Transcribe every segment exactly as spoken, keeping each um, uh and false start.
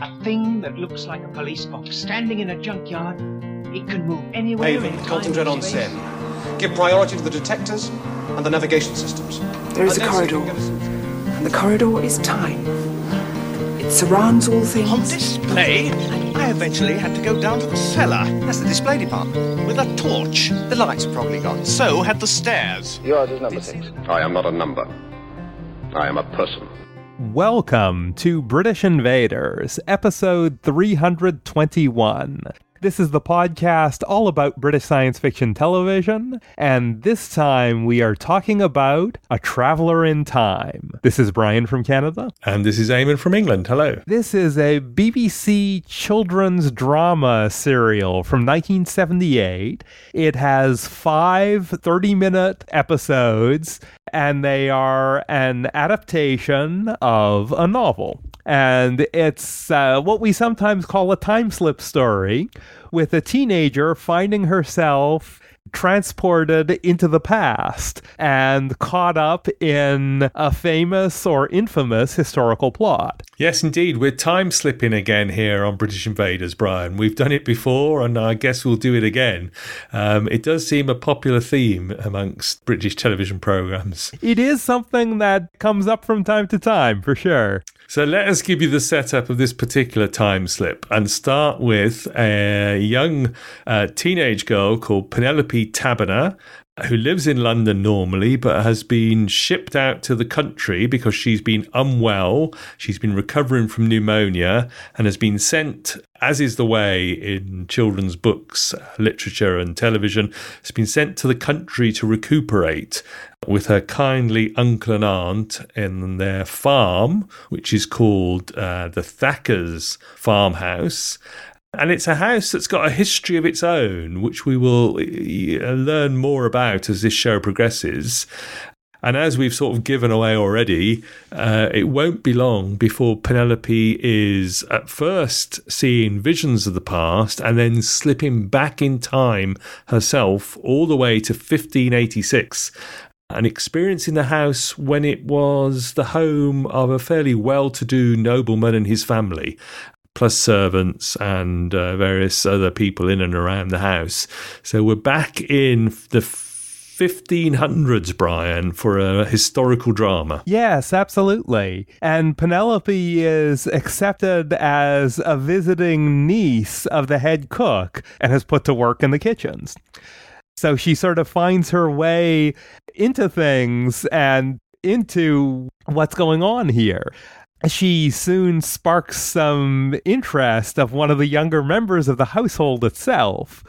A thing that looks like a police box standing in a junkyard. It can move anywhere. Haven, concentrate on Sen. Give priority to the detectors and the navigation systems. There is a corridor, and the corridor is time. It surrounds all things. On display, I eventually had to go down to the cellar. That's the display department. With a torch. The lights are probably gone. So had the stairs. Yours is number six. I am not a number. I am a person. Welcome to British Invaders, episode three hundred twenty-one. This is the podcast all about British science fiction television, and this time we are talking about A Traveller in Time. This is Brian from Canada. And this is Eamon from England. Hello. This is a B B C children's drama serial from nineteen seventy-eight. It has five thirty-minute episodes, and they are an adaptation of a novel. And it's uh, what we sometimes call a time slip story, with a teenager finding herself transported into the past and caught up in a famous or infamous historical plot. Yes, indeed. We're time slipping again here on British Invaders, Brian. We've done it before, and I guess we'll do it again. Um, it does seem a popular theme amongst British television programmes. It is something that comes up from time to time, for sure. So let us give you the setup of this particular time slip and start with a young uh, teenage girl called Penelope Taberner, who lives in London normally, but has been shipped out to the country because she's been unwell. She's been recovering from pneumonia and has been sent, as is the way in children's books, literature and television, has been sent to the country to recuperate with her kindly uncle and aunt in their farm, which is called uh, the Thackers Farmhouse. And it's a house that's got a history of its own, which we will learn more about as this show progresses. And as we've sort of given away already, uh, it won't be long before Penelope is at first seeing visions of the past and then slipping back in time herself all the way to fifteen eighty-six. And experiencing the house when it was the home of a fairly well-to-do nobleman and his family, plus servants and uh, various other people in and around the house. So we're back in the fifteen hundreds, Brian, for a historical drama. Yes, absolutely. And Penelope is accepted as a visiting niece of the head cook and is put to work in the kitchens. So she sort of finds her way into things and into what's going on here. She soon sparks some interest of one of the younger members of the household itself.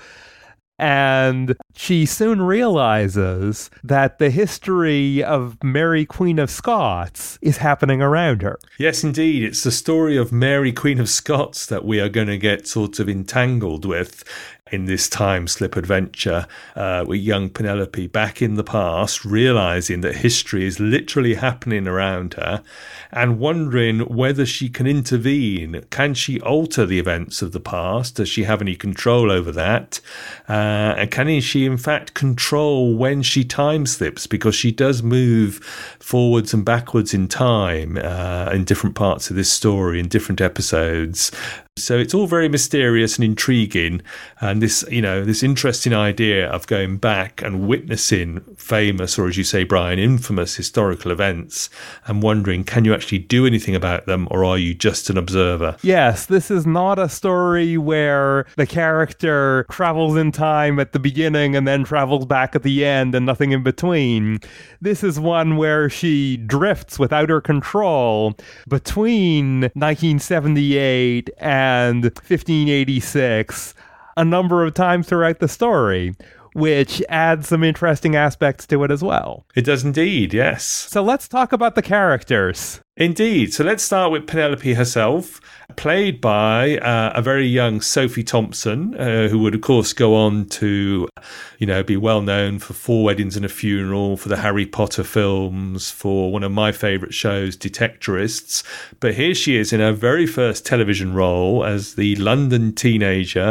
And she soon realizes that the history of Mary, Queen of Scots is happening around her. Yes, indeed. It's the story of Mary, Queen of Scots that we are going to get sort of entangled with in this time slip adventure uh, with young Penelope back in the past, realizing that history is literally happening around her and wondering whether she can intervene. Can she alter the events of the past? Does she have any control over that? Uh, and can she, in fact, control when she time slips? Because she does move forwards and backwards in time uh, in different parts of this story, in different episodes. So it's all very mysterious and intriguing, and this, you know, this interesting idea of going back and witnessing famous, or as you say, Brian, infamous historical events, and wondering, can you actually do anything about them, or are you just an observer? Yes, this is not a story where the character travels in time at the beginning and then travels back at the end and nothing in between. This is one where she drifts without her control between nineteen seventy-eight and and fifteen eighty-six a number of times throughout the story, which adds some interesting aspects to it as well. It does indeed, yes. So let's talk about the characters. Indeed. So let's start with Penelope herself, played by uh, a very young Sophie Thompson, uh, who would, of course, go on to, you know, be well known for Four Weddings and a Funeral, for the Harry Potter films, for one of my favourite shows, Detectorists. But here she is in her very first television role as the London teenager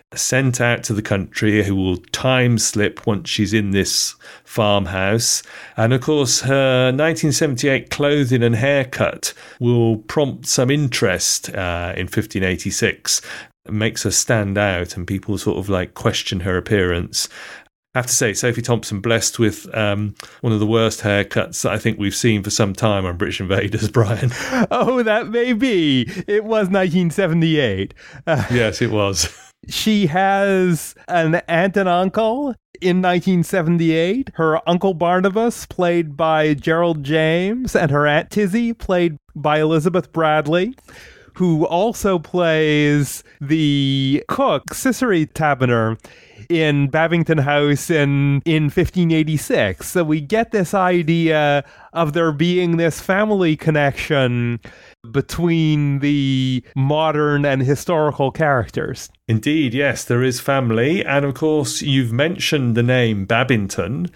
sent out to the country, who will time slip once she's in this farmhouse. And of course, her nineteen seventy-eight clothing and haircut will prompt some interest uh, in fifteen eighty-six. It makes her stand out, and people sort of like question her appearance. I have to say, Sophie Thompson blessed with um, one of the worst haircuts that I think we've seen for some time on British Invaders, Brian. Oh, that may be. It was nineteen seventy-eight. Uh, yes, it was. She has an aunt and uncle in nineteen seventy-eight. Her Uncle Barnabas, played by Gerald James, and her Aunt Tizzy, played by Elizabeth Bradley, who also plays the cook, Cicely Taberner, in Babington House in, in fifteen eighty-six. So we get this idea of there being this family connection between the modern and historical characters. Indeed, yes, there is family. And of course, you've mentioned the name Babington.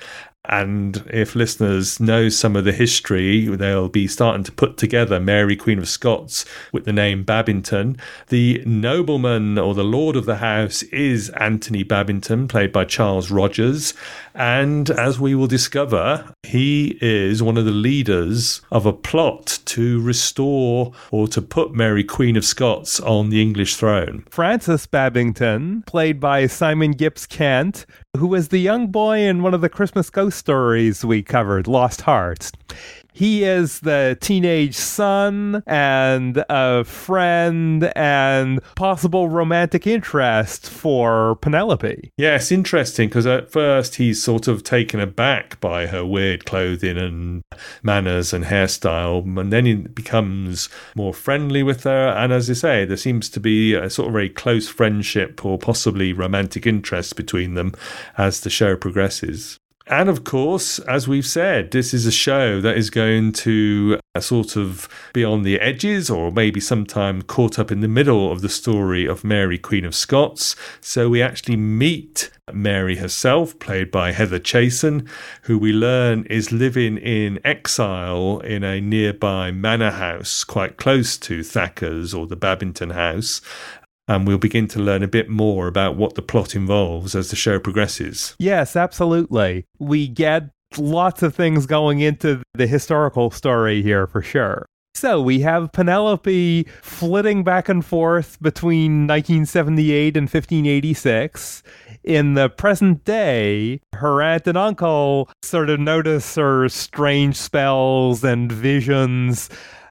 And if listeners know some of the history, they'll be starting to put together Mary, Queen of Scots, with the name Babington. The nobleman or the lord of the house is Anthony Babington, played by Charles Rogers. And as we will discover, he is one of the leaders of a plot to restore or to put Mary, Queen of Scots, on the English throne. Francis Babington, played by Simon Gibbs Kent, who was the young boy in one of the Christmas ghost stories we covered, Lost Hearts. He is the teenage son and a friend and possible romantic interest for Penelope. Yes, interesting, because at first he's sort of taken aback by her weird clothing and manners and hairstyle, and then he becomes more friendly with her. And as I say, there seems to be a sort of very close friendship or possibly romantic interest between them as the show progresses. And of course, as we've said, this is a show that is going to uh, sort of be on the edges or maybe sometime caught up in the middle of the story of Mary, Queen of Scots. So we actually meet Mary herself, played by Heather Chasen, who we learn is living in exile in a nearby manor house quite close to Thacker's or the Babington house. And we'll begin to learn a bit more about what the plot involves as the show progresses. Yes, absolutely. We get lots of things going into the historical story here for sure. So we have Penelope flitting back and forth between nineteen seventy-eight and fifteen eighty-six. In the present day, her aunt and uncle sort of notice her strange spells and visions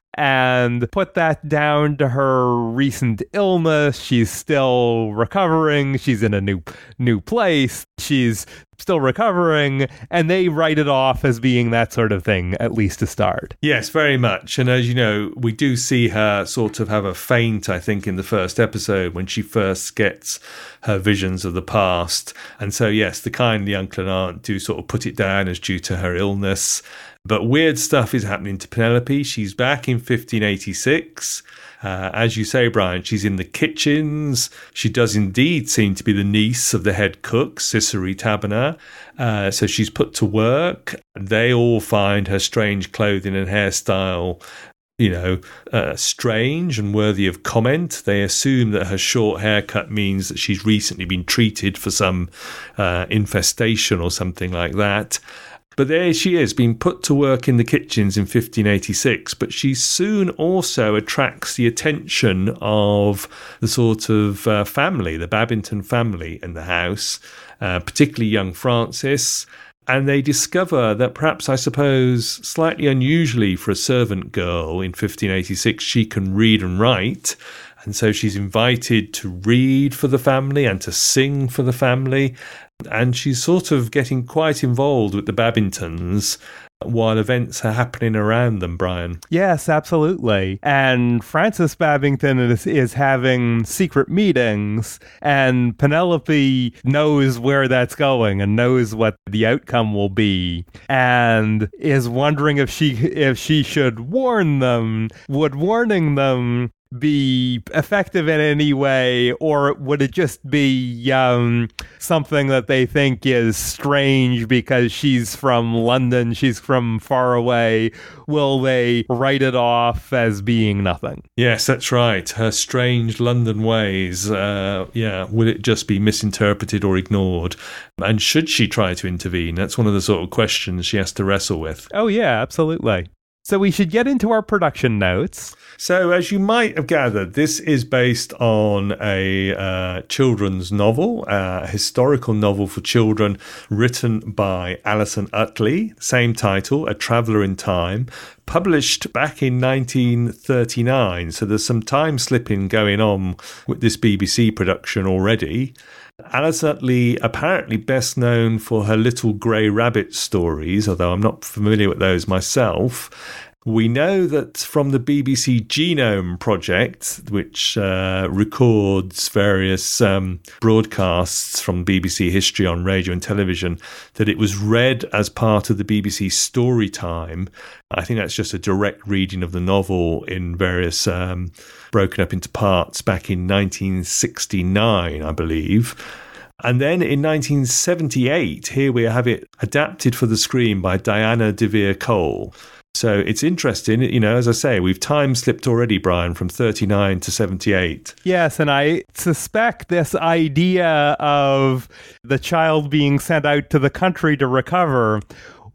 and put that down to her recent illness. She's still recovering. She's in a new new place. She's still recovering, and they write it off as being that sort of thing, at least to start. Yes, very much. And as you know, we do see her sort of have a faint, I think, in the first episode when she first gets her visions of the past. And so, yes, the kindly uncle and aunt do sort of put it down as due to her illness. But weird stuff is happening to Penelope. She's back in fifteen eighty-six. Uh, as you say, Brian, she's in the kitchens. She does indeed seem to be the niece of the head cook, Cicely Taberner. Uh, so she's put to work. They all find her strange clothing and hairstyle, you know, uh, strange and worthy of comment. They assume that her short haircut means that she's recently been treated for some uh, infestation or something like that. But there she is, being put to work in the kitchens in fifteen eighty-six. But she soon also attracts the attention of the sort of uh, family, the Babington family in the house, uh, particularly young Frances. And they discover that perhaps, I suppose, slightly unusually for a servant girl in fifteen eighty-six, she can read and write. And so she's invited to read for the family and to sing for the family. And she's sort of getting quite involved with the Babingtons while events are happening around them, Brian. Yes, absolutely. And Frances Babington is, is having secret meetings, and Penelope knows where that's going and knows what the outcome will be, and is wondering if she if she should warn them. Would warning them be effective in any way, or would it just be um, something that they think is strange because she's from London, she's from far away? Will they write it off as being nothing? Yes, that's right. Her strange London ways, uh, yeah, will it just be misinterpreted or ignored? And should she try to intervene? That's one of the sort of questions she has to wrestle with. Oh, yeah, absolutely. So we should get into our production notes. So, as you might have gathered, this is based on a uh, children's novel, uh, a historical novel for children written by Alison Utley, same title, A Traveller in Time, published back in nineteen thirty-nine. So there's some time slipping going on with this B B C production already. Alison Utley, apparently best known for her Little Grey Rabbit stories, although I'm not familiar with those myself. We know that from the B B C Genome Project, which uh, records various um, broadcasts from B B C history on radio and television, that it was read as part of the B B C Storytime. I think that's just a direct reading of the novel in various, um, broken up into parts back in nineteen sixty-nine, I believe. And then in nineteen seventy-eight, here we have it adapted for the screen by Diana de Vere Cole. So it's interesting, you know, as I say, we've time slipped already, Brian, from thirty-nine to seventy-eight. Yes, and I suspect this idea of the child being sent out to the country to recover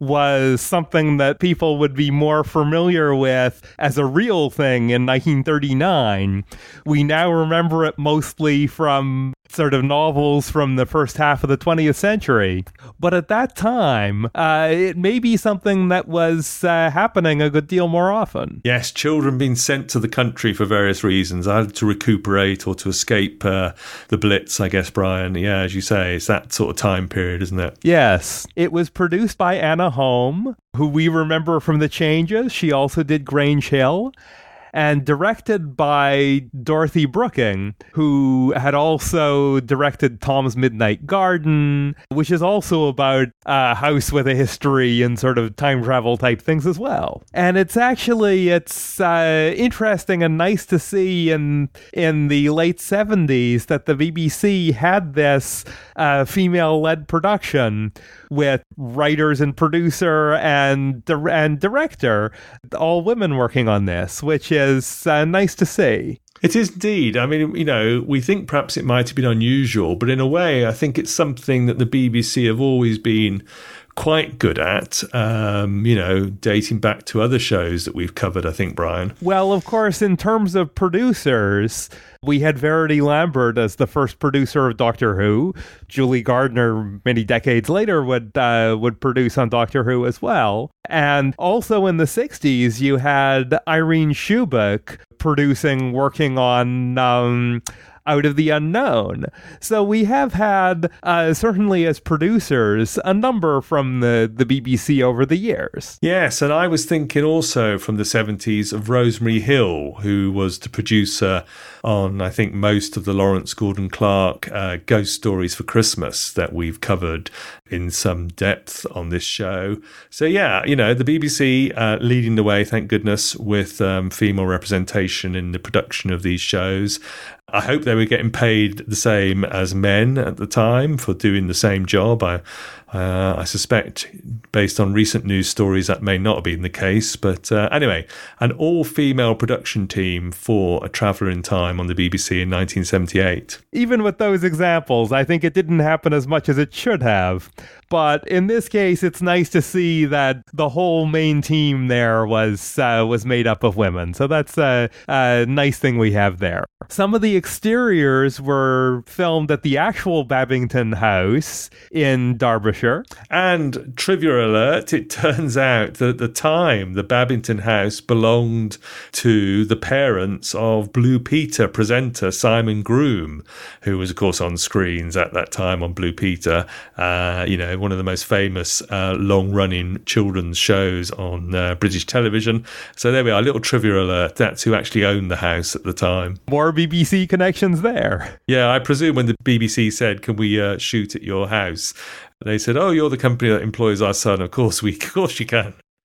was something that people would be more familiar with as a real thing in nineteen thirty-nine. We now remember it mostly from sort of novels from the first half of the twentieth century. But at that time, uh, it may be something that was uh, happening a good deal more often. Yes, children being sent to the country for various reasons, either to recuperate or to escape uh, the Blitz, I guess, Brian. Yeah, as you say, it's that sort of time period, isn't it? Yes. It was produced by Anna Home, who we remember from The Changes. She also did Grange Hill. And directed by Dorothy Brooking, who had also directed Tom's Midnight Garden, which is also about a house with a history and sort of time travel type things as well. And it's actually, it's uh, interesting and nice to see in, in the late seventies that the B B C had this uh, female-led production with writers and producer and di- and director, all women working on this, which is uh, nice to see. It is indeed. I mean, you know, we think perhaps it might have been unusual, but in a way, I think it's something that the B B C have always been quite good at, um, you know, dating back to other shows that we've covered, I think, Brian. Well, of course, in terms of producers, we had Verity Lambert as the first producer of Doctor Who. Julie Gardner, many decades later, would uh, would produce on Doctor Who as well. And also in the sixties, you had Irene Shubik producing, working on Um, Out of the Unknown. So we have had, uh, certainly as producers, a number from the, the B B C over the years. Yes, and I was thinking also from the seventies of Rosemary Hill, who was the producer on, I think, most of the Lawrence Gordon Clark uh, Ghost Stories for Christmas that we've covered in some depth on this show. So yeah, you know, the B B C uh, leading the way, thank goodness, with um, female representation in the production of these shows. I hope they were getting paid the same as men at the time for doing the same job. I, uh, I suspect, based on recent news stories, that may not have been the case. But uh, anyway, an all-female production team for A Traveller in Time on the B B C in nineteen seventy-eight. Even with those examples, I think it didn't happen as much as it should have. But in this case, it's nice to see that the whole main team there was uh, was made up of women. So that's a, a nice thing we have there. Some of the exteriors were filmed at the actual Babington House in Derbyshire. And trivia alert, it turns out that at the time, the Babington House belonged to the parents of Blue Peter presenter Simon Groom, who was, of course, on screens at that time on Blue Peter. Uh, you know, one of the most famous uh, long-running children's shows on uh, British television. So there we are, a little trivia alert. That's who actually owned the house at the time. More B B C connections there. Yeah, I presume when the B B C said, can we uh, shoot at your house? They said, oh, you're the company that employs our son. Of course, we, of course you can.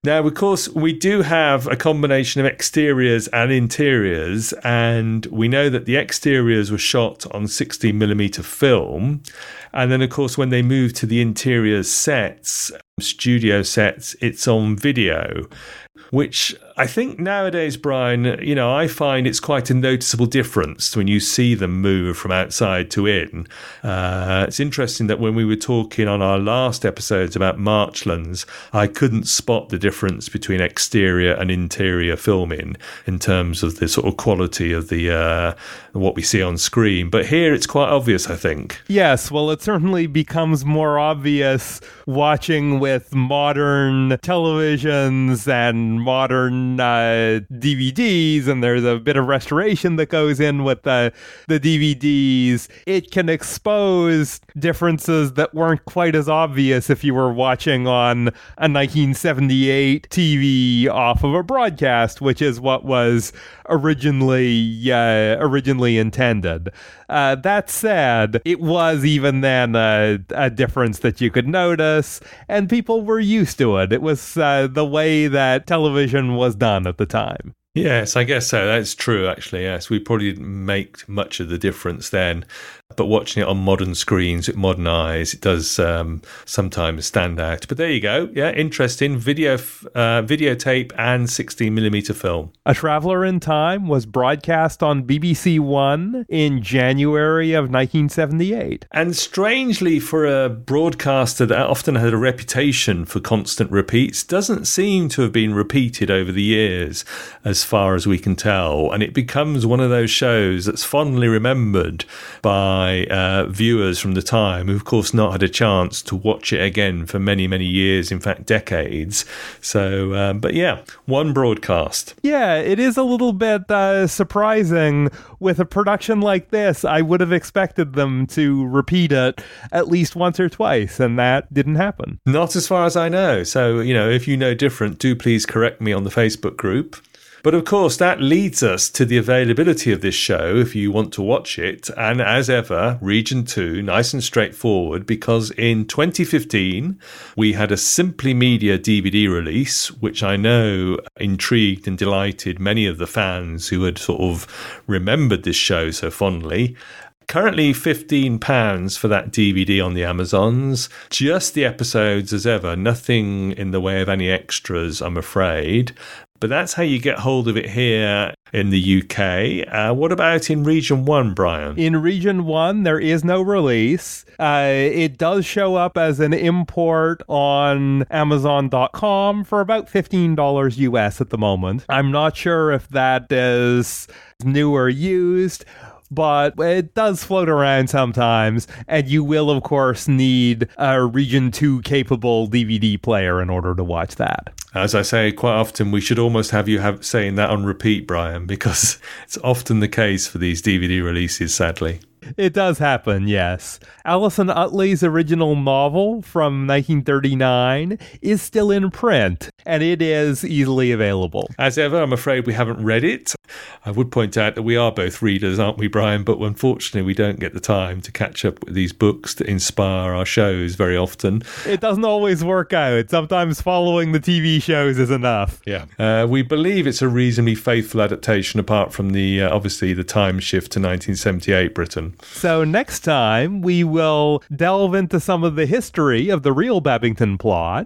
Now, of course, we do have a combination of exteriors and interiors, and we know that the exteriors were shot on sixteen millimeter film. And then, of course, when they moved to the interior sets, studio sets, it's on video, which I think nowadays, Brian, you know, I find it's quite a noticeable difference when you see them move from outside to in. Uh, it's interesting that when we were talking on our last episodes about Marchlands, I couldn't spot the difference between exterior and interior filming in terms of the sort of quality of the uh, what we see on screen. But here it's quite obvious, I think. Yes, well, it certainly becomes more obvious watching with modern televisions and modern uh, D V Ds, and there's a bit of restoration that goes in with the, the D V Ds. It can expose differences that weren't quite as obvious if you were watching on a nineteen seventy-eight T V off of a broadcast, which is what was originally uh, originally intended. Uh, that said, it was even then a, a difference that you could notice, and people were used to it. It was uh, the way that television was done at the time. Yes, I guess so. That's true, actually. Yes, we probably didn't make much of the difference then. But watching it on modern screens with modern eyes, it does um, sometimes stand out. But there you go. Yeah, interesting. Video, uh, videotape and sixteen millimeter film. A Traveller in Time was broadcast on B B C One in January of nineteen seventy-eight. And strangely, for a broadcaster that often had a reputation for constant repeats, doesn't seem to have been repeated over the years, as far as we can tell. And it becomes one of those shows that's fondly remembered by Uh, viewers from the time who, of course, not had a chance to watch it again for many, many years, in fact, decades. So, um, but yeah, one broadcast. Yeah, it is a little bit uh, surprising with a production like this. I would have expected them to repeat it at least once or twice, and that didn't happen. Not as far as I know. So, you know, if you know different, do please correct me on the Facebook group. But of course, that leads us to the availability of this show if you want to watch it. And as ever, Region two, nice and straightforward, because in twenty fifteen, we had a Simply Media D V D release, which I know intrigued and delighted many of the fans who had sort of remembered this show so fondly. Currently fifteen pounds for that D V D on the Amazons. Just the episodes as ever, nothing in the way of any extras, I'm afraid. But that's how you get hold of it here in the U K. Uh, what about in Region one, Brian? In Region one, there is no release. Uh, it does show up as an import on Amazon dot com for about fifteen dollars U S at the moment. I'm not sure if that is new or used, but it does float around sometimes, and you will, of course, need a Region two capable D V D player in order to watch that. As I say quite often, we should almost have you have saying that on repeat, Brian, because it's often the case for these D V D releases, sadly. It does happen, yes. Alison Utley's original novel from nineteen thirty-nine is still in print, and it is easily available. As ever, I'm afraid we haven't read it. I would point out that we are both readers, aren't we, Brian? But unfortunately, we don't get the time to catch up with these books that inspire our shows very often. It doesn't always work out. Sometimes following the T V shows is enough. Yeah. Uh, we believe it's a reasonably faithful adaptation, apart from the, uh, obviously, the time shift to nineteen seventy-eight Britain. So next time, we will delve into some of the history of the real Babington plot,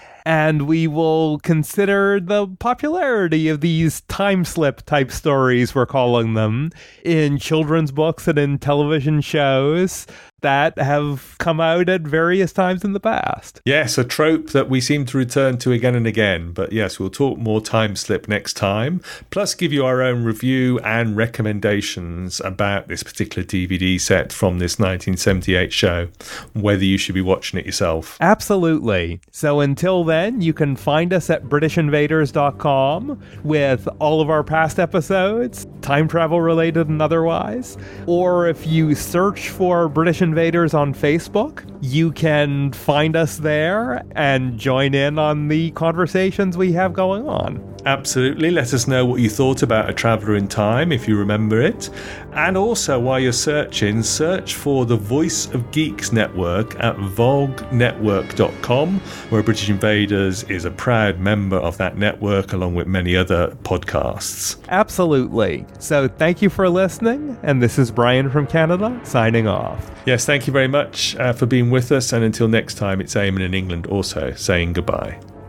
and we will consider the popularity of these time slip type stories, we're calling them, in children's books and in television shows that have come out at various times in the past. Yes, a trope that we seem to return to again and again. But yes, we'll talk more time slip next time, plus give you our own review and recommendations about this particular D V D set from this nineteen seventy-eight show, whether you should be watching it yourself. Absolutely. So until then, you can find us at British Invaders dot com with all of our past episodes, time travel related and otherwise. Or if you search for British Invaders on Facebook, you can find us there and join in on the conversations we have going on. Absolutely. Let us know what you thought about A Traveller in Time, if you remember it. And also, while you're searching, search for the Voice of Geeks Network at vogue network dot com, where British Invaders is a proud member of that network, along with many other podcasts. Absolutely. So thank you for listening. And this is Brian from Canada, signing off. Yes, thank you very much uh, for being with us. And until next time, it's Eamon in England also saying goodbye.